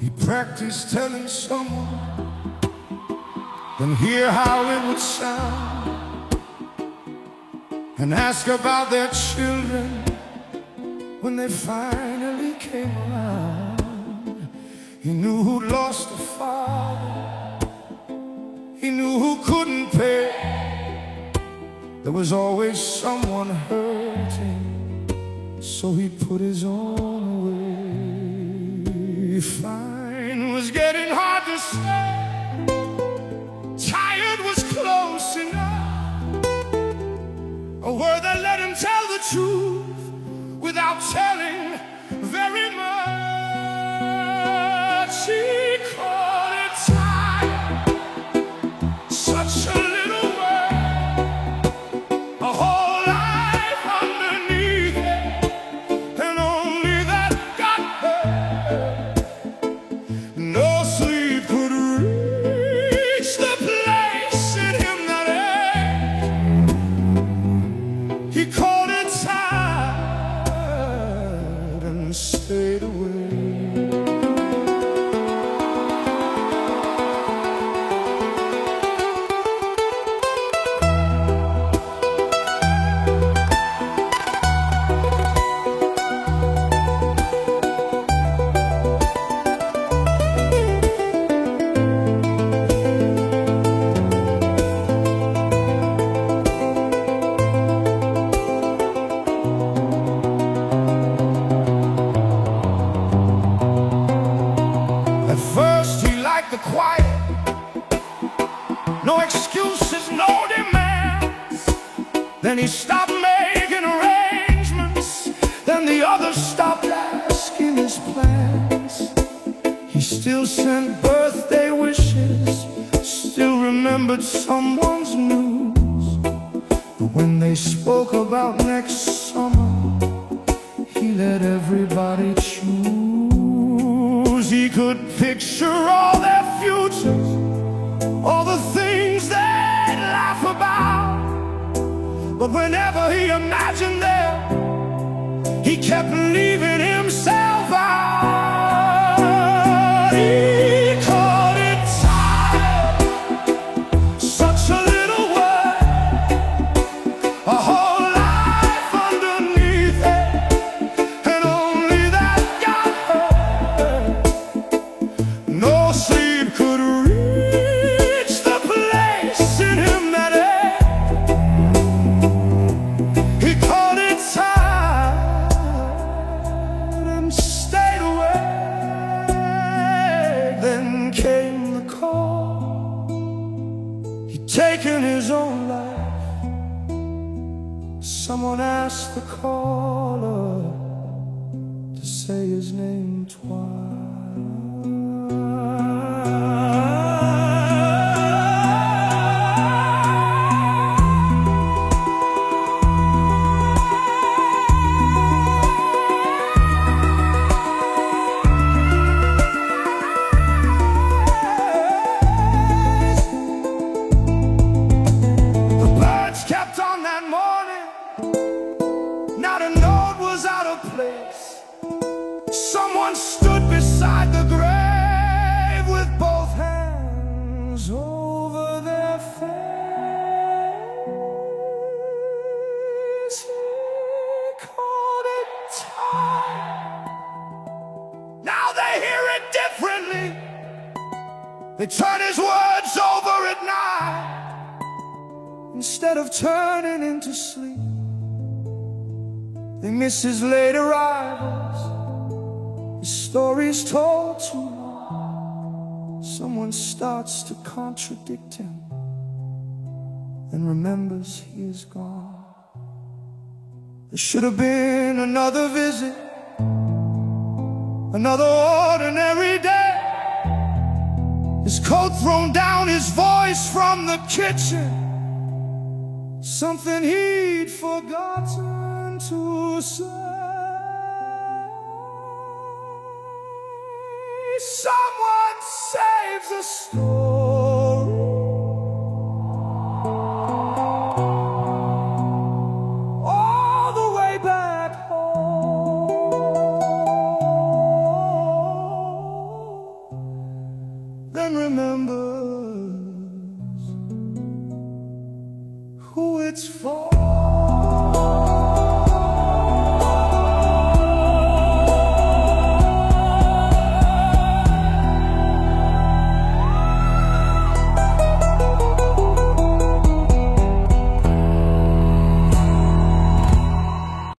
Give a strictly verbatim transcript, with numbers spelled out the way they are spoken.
Practice telling someone, then hear how it would sound, and ask about their children when they finally came around. He knew who'd lost a father, he knew who couldn't pay. There was always someone hurting, so he put his own away. Fine was getting hard to say, tired was close enough, a word that let him tell the truth without telling very much. He called it tired, such a little word, a whole life underneath it, and only that got hurt. No sleep could reach the place in him that ached. He called it tired and stayed away. The quiet, no excuses, no demands. Then he stopped making arrangements, then the others stopped asking his plans. He still sent birthday wishes, still remembered someone's news. But when they spoke about next summer, he let everybody choose. He could picture all their futures, all the things they'd laugh about. But whenever he imagined them, he kept leaving himself out. He called it tired, such a little word, a whole life underneath it, and only that got hurt. No sleep could reach the place in him that ached. He called it tired and stayed away. Then came the call, he'd taken his own life. Someone asked the caller to say his name twice. Someone stood beside the grave with both hands over their face. He called it time. Now they hear it differently. They turn his words over at night instead of turning into sleep. They miss his late arrivals, his stories told too long. Someone starts to contradict him and remembers he is gone. There should have been another visit, another ordinary day. His coat thrown down, his voice from the kitchen, something he'd forgotten to say. Someone saves a story.